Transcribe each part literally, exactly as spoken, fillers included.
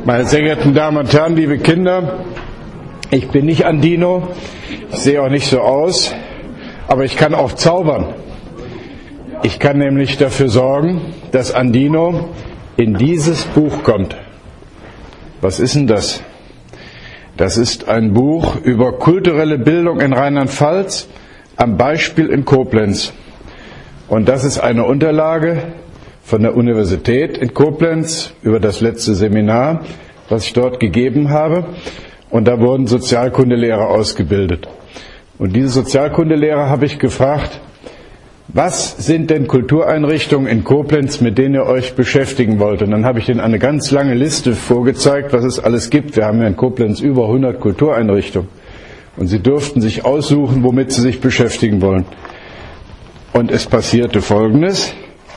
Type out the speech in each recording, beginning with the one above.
Meine sehr geehrten Damen und Herren, liebe Kinder, ich bin nicht Andino, ich sehe auch nicht so aus, aber ich kann auch zaubern. Ich kann nämlich dafür sorgen, dass Andino in dieses Buch kommt. Was ist denn das? Das ist ein Buch über kulturelle Bildung in Rheinland-Pfalz, am Beispiel in Koblenz. Und das ist eine Unterlage von der Universität in Koblenz über das letzte Seminar, was ich dort gegeben habe. Und da wurden Sozialkundelehrer ausgebildet. Und diese Sozialkundelehrer habe ich gefragt, was sind denn Kultureinrichtungen in Koblenz, mit denen ihr euch beschäftigen wollt? Und dann habe ich denen eine ganz lange Liste vorgezeigt, was es alles gibt. Wir haben ja in Koblenz über hundert Kultureinrichtungen. Und sie durften sich aussuchen, womit sie sich beschäftigen wollen. Und es passierte Folgendes.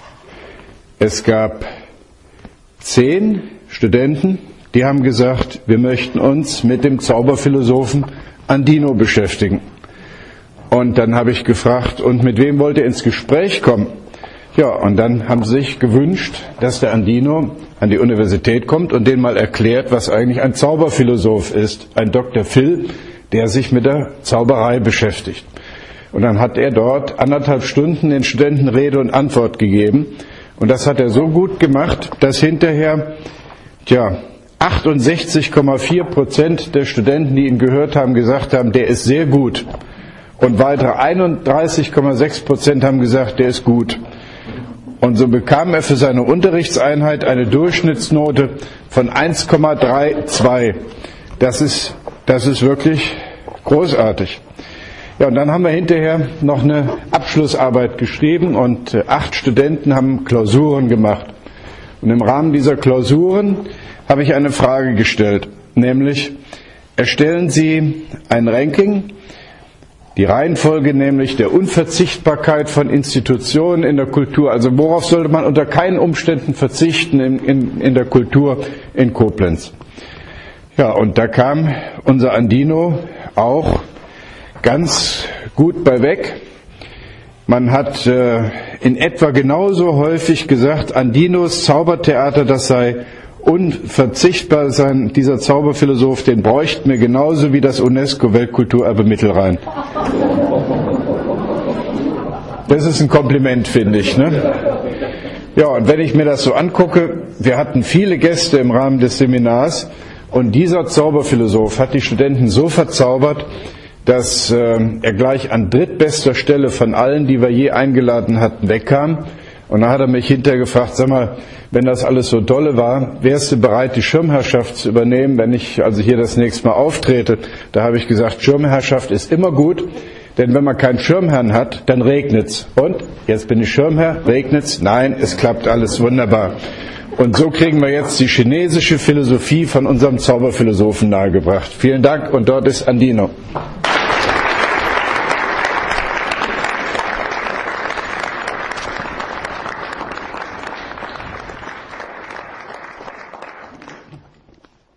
Es gab zehn Studenten, die haben gesagt, wir möchten uns mit dem Zauberphilosophen Andino beschäftigen. Und dann habe ich gefragt, und mit wem wollt ihr ins Gespräch kommen? Ja, und dann haben sie sich gewünscht, dass der Andino an die Universität kommt und denen mal erklärt, was eigentlich ein Zauberphilosoph ist. Ein Doktor Phil, der sich mit der Zauberei beschäftigt. Und dann hat er dort anderthalb Stunden den Studenten Rede und Antwort gegeben. Und das hat er so gut gemacht, dass hinterher, tja, achtundsechzig Komma vier Prozent der Studenten, die ihn gehört haben, gesagt haben, der ist sehr gut. Und weitere einunddreißig Komma sechs Prozent haben gesagt, der ist gut. Und so bekam er für seine Unterrichtseinheit eine Durchschnittsnote von eins Komma zweiunddreißig. Das ist, das ist wirklich großartig. Ja, und dann haben wir hinterher noch eine Abschlussarbeit geschrieben und acht Studenten haben Klausuren gemacht. Und im Rahmen dieser Klausuren habe ich eine Frage gestellt, nämlich erstellen Sie ein Ranking, die Reihenfolge nämlich der Unverzichtbarkeit von Institutionen in der Kultur, also worauf sollte man unter keinen Umständen verzichten in, in, in der Kultur in Koblenz. Ja, und da kam unser Andino auch ganz gut bei weg. Man hat äh, in etwa genauso häufig gesagt, Andinos Zaubertheater, das sei unverzichtbar sein, dieser Zauberphilosoph, den bräuchten wir genauso wie das UNESCO-Weltkulturerbe Mittelrhein. Das ist ein Kompliment, finde ich, ne? Ja, und wenn ich mir das so angucke, wir hatten viele Gäste im Rahmen des Seminars und dieser Zauberphilosoph hat die Studenten so verzaubert, dass äh, er gleich an drittbester Stelle von allen, die wir je eingeladen hatten, wegkam. Und dann hat er mich hinterher gefragt, sag mal, wenn das alles so dolle war, wärst du bereit, die Schirmherrschaft zu übernehmen, wenn ich also hier das nächste Mal auftrete? Da habe ich gesagt, Schirmherrschaft ist immer gut, denn wenn man keinen Schirmherrn hat, dann regnet's. Und? Jetzt bin ich Schirmherr, regnet's? Nein, es klappt alles wunderbar. Und so kriegen wir jetzt die chinesische Philosophie von unserem Zauberphilosophen nahegebracht. Vielen Dank und dort ist Andino.